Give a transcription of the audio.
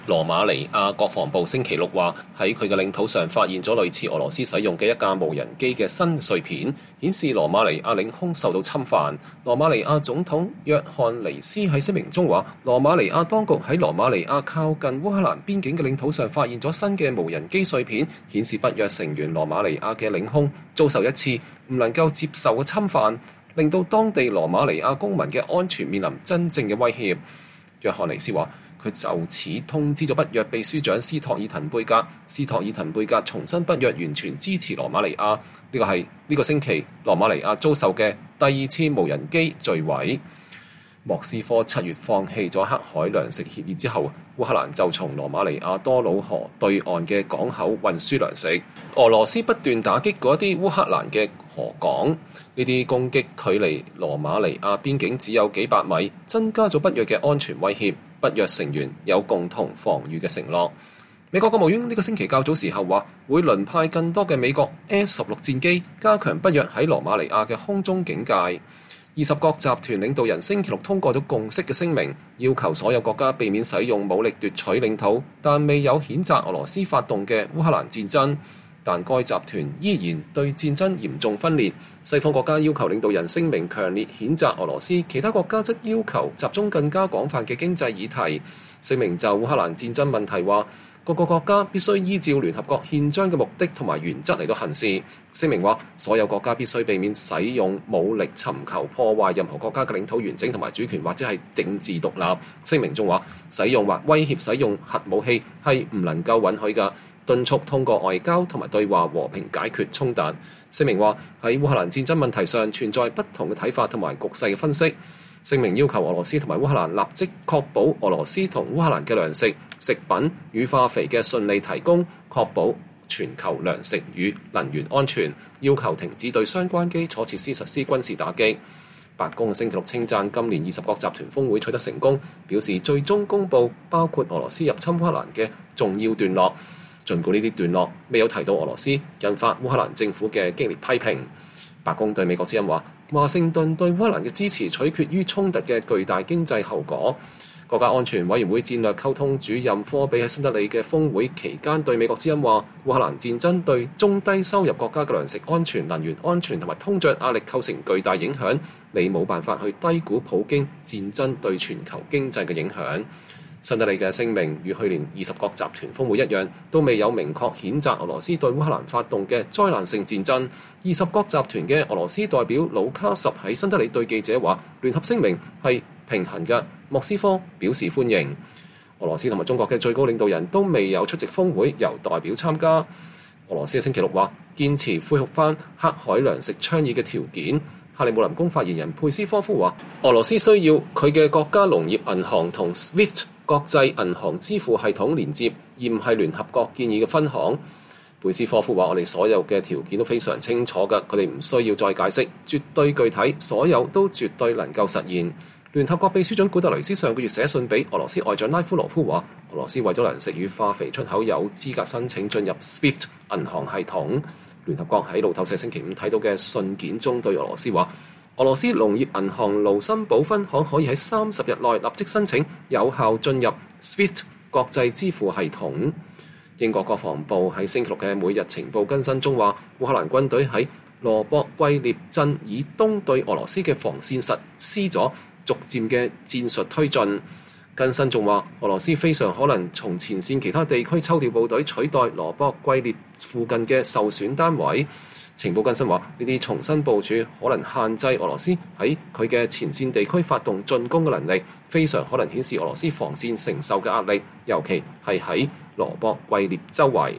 羅馬尼亞國防部星期六話，喺佢嘅領土上發現咗類似俄羅斯使用嘅一架無人機嘅新碎片，顯示羅馬尼亞領空受到侵犯。羅馬尼亞總統約翰尼斯喺聲明中話，羅馬尼亞當局喺羅馬尼亞靠近烏克蘭邊境嘅領土上發現咗新嘅無人機碎片，顯示北約成員羅馬尼亞嘅領空遭受一次唔能夠接受嘅侵犯，令到當地羅馬尼亞公民嘅安全面臨真正嘅威脅。約翰尼斯話，佢就此通知咗北約秘書長斯托爾滕貝格，斯托爾滕貝格重申北約完全支持羅馬尼亞。呢個係呢個星期羅馬尼亞遭受嘅第二次無人機墜毀。莫斯科7月放棄咗黑海糧食協議之後，烏克蘭就從羅馬尼亞多瑙河對岸嘅港口運輸糧食。俄羅斯不斷打擊嗰啲烏克蘭嘅河港，呢啲攻擊距離羅馬尼亞邊境只有幾百米，增加咗北約嘅安全威脅。北約成員有共同防禦嘅承諾。美國國務院呢個星期較早時候話，會輪派更多嘅美國 F-16戰機，加強北約喺羅馬尼亞嘅空中警戒。20國集團領導人星期六通過咗共識嘅聲明，要求所有國家避免使用武力奪取領土，但未有譴責俄羅斯發動嘅烏克蘭戰爭。但該集團依然對戰爭嚴重分裂。西方國家要求領導人聲明強烈譴責俄羅斯，其他國家則要求集中更加廣泛嘅經濟議題。聲明就烏克蘭戰爭問題話，各個國家必須依照聯合國憲章嘅目的同埋原則嚟到行事。聲明話，所有國家必須避免使用武力尋求破壞任何國家嘅領土完整同埋主權或者係政治獨立。聲明中話，使用或威脅使用核武器係唔能夠允許㗎，敦促通過外交同埋對話和平解決衝突。聲明話，喺烏克蘭戰爭問題上存在不同嘅睇法同埋局勢嘅分析。聲明要求俄羅斯同埋烏克蘭立即確保俄羅斯同烏克蘭嘅糧食、食品與化肥嘅順利提供，確保全球糧食與能源安全，要求停止對相關基礎設施實施軍事打擊。白宮星期六稱讚今年20國集團峰會取得成功，表示最終公佈包括俄羅斯入侵烏克蘭嘅重要段落。儘管呢啲段落未有提到俄羅斯，引發烏克蘭政府嘅激烈批評。白宮對美國之音話，華盛頓對烏克蘭嘅支持取決於衝突嘅巨大經濟後果。國家安全委員會戰略溝通主任科比喺新德里嘅峰會期間對美國之音話，烏克蘭戰爭對中低收入國家嘅糧食安全、能源安全同埋通脹壓力構成巨大影響，你冇辦法去低估普京戰爭對全球經濟嘅影響。新德里嘅聲明與去年20國集團峰會一樣，都未有明確譴責俄羅斯對烏克蘭發動嘅災難性戰爭。20國集團嘅俄羅斯代表盧卡什喺新德里對記者話，聯合聲明係平衡嘅。莫斯科表示歡迎。俄羅斯同埋中國嘅最高領導人都未有出席峰會，由代表參加。俄羅斯星期六話，堅持恢復翻黑海糧食倡議嘅條件。克里姆林宮發言人佩斯科夫話，俄羅斯需要佢嘅國家農業銀行同 SWIFT 國際銀行支付系統連接，而唔係聯合國建議嘅分行。佩斯科夫話，我哋所有嘅條件都非常清楚㗎，佢哋唔需要再解釋，絕對具體，所有都絕對能夠實現。聯合國秘書長古特雷斯上個月寫信俾俄羅斯外長拉夫羅夫話，俄羅斯為咗糧食與化肥出口有資格申請進入 SWIFT 銀行系統。聯合國喺路透社星期五睇到嘅信件中對俄羅斯話，俄羅斯農業銀行盧森堡分行可以喺30日內立即申請有效進入 SWIFT 國際支付系統。英國國防部喺星期六嘅每日情報更新中話，烏克蘭軍隊喺羅博季涅鎮以東對俄羅斯嘅防線實施咗逐漸嘅戰術推進。更新仲話，俄羅斯非常可能從前線其他地區抽調部隊，取代羅博季涅附近嘅受損單位。情報更新話，呢啲重新部署可能限制俄羅斯喺佢嘅前線地區發動進攻嘅能力，非常可能顯示俄羅斯防線承受嘅壓力，尤其係喺羅博季涅周圍。